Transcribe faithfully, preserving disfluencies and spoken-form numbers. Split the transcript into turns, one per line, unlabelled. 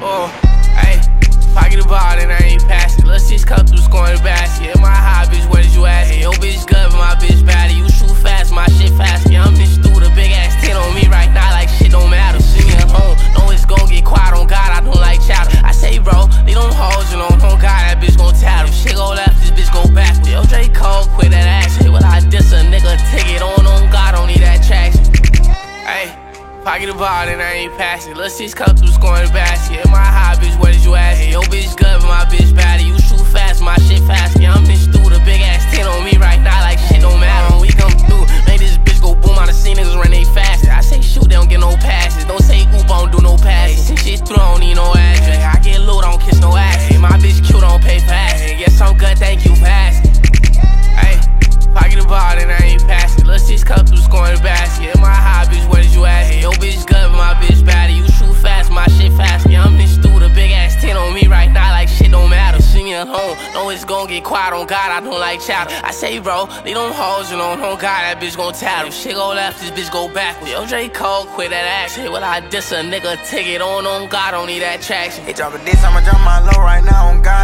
Oh, ayy, pocket the ball and I ain't passing. Lil' sis come through scoring the basket. Yeah, my high bitch, what did you ask? Hey, yo bitch good, but my bitch bad. You shoot fast, my shit fast. Yeah, I'm bitch through the big ass ten on me right now, like shit don't matter. See me at home, know it's gon' get quiet on God. I don't like chatter. I say, bro, they don't hold you on. On God, that bitch gon' tattle. Shit go left, this bitch go back. Yo, J. Cole, quit that ass. Hey, what I diss a nigga ticket on on God, don't need that traction. Ayy, pocket the ball and I ain't passing. Lil' sis come through scoring the basket. Yeah, my high bitch, what did you ask? Hey, yo bitch good, but my bitch bad. You shoot fast, my shit fast. Yeah, I'm bitch through the big ass ten on me right now, like shit don't matter. When we come through, make this bitch go boom. I done seen niggas run they fast. I say shoot, they don't get no passes. Don't say oop, I don't do no passes. Send shit through, I don't need no address. I get loot, I don't kiss no ass. Hey, my bitch cute, I don't pay for ass. Yes, I'm good, thank you for asking. Ayy, pocket the ball and I ain't passing. Lil' sis come through scoring the basket. Yeah, my high bitch, what did you ask? Hey, yo bitch good, but my bitch bad. You shoot fast, my shit fast. Yeah, I'm bitch through the big ass ten on me right now, like shit don't matter. See me at home, know it's gon' get quiet on God. I don't like chatter. I say, bro, they don't hold you on. On God, that bitch gon' tattle. Shit go left, this bitch go backwards. Yo, J. Cole, quit that ass. Hey, what I diss a nigga ticket on on God, don't need that traction.
Hey, drop a diss, I'ma drop my low right now on God.